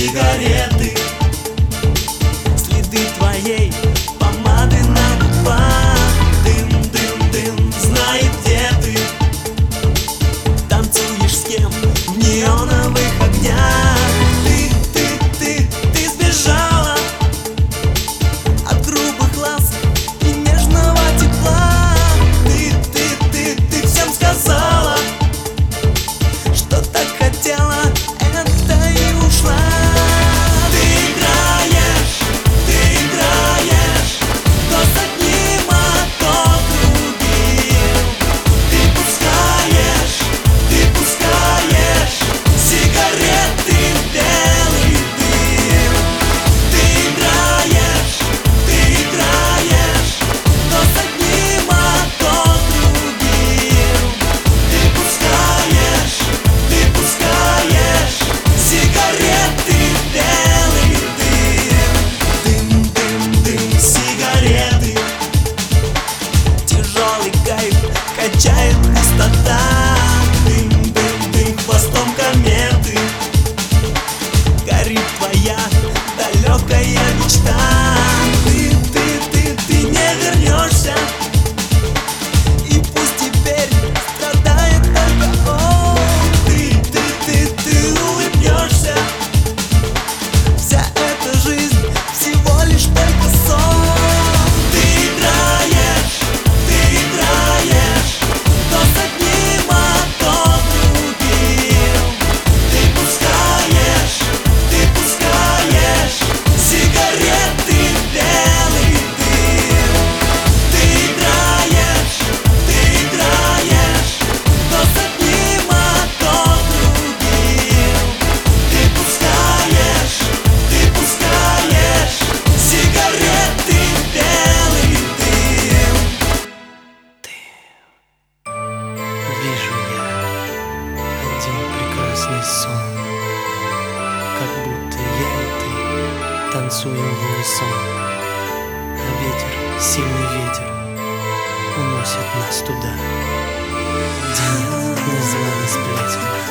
сигареты, следы твоей помады на губах. Дым, дым, дым, знает, где ты танцуешь с кем в неоновых огнях. Ты сбежала от грубых ласк и нежного тепла. Ты всем сказала, что так хотела, это и ушла. Ты играешь, то с одним, а то другим. Ты пускаешь сигареты в белый дым. Ты играешь, то с одним, а то другим. Ты пускаешь сигареты в белый дым. Дым, дым, дым, сигареты. Тяжелый кайф качает пустота. Дым, дым, дым, хвостом кометы. Горит твоя далекая мечта. Ты не вернешься, и пусть теперь страдает только он. Ты улыбнешься. Вся эта жизнь всего лишь только сон. Ты играешь, то с одним, а то другим. Ты пускаешь сигареты в белый дым. Ты играешь, то с одним, а то другим. Ты пускаешь сигареты в белый дым. Вижу я один прекрасный сон, как будто я и ты танцуем в унисон. А ветер, сильный ветер, уносит нас туда, где нет ни звона сплетен,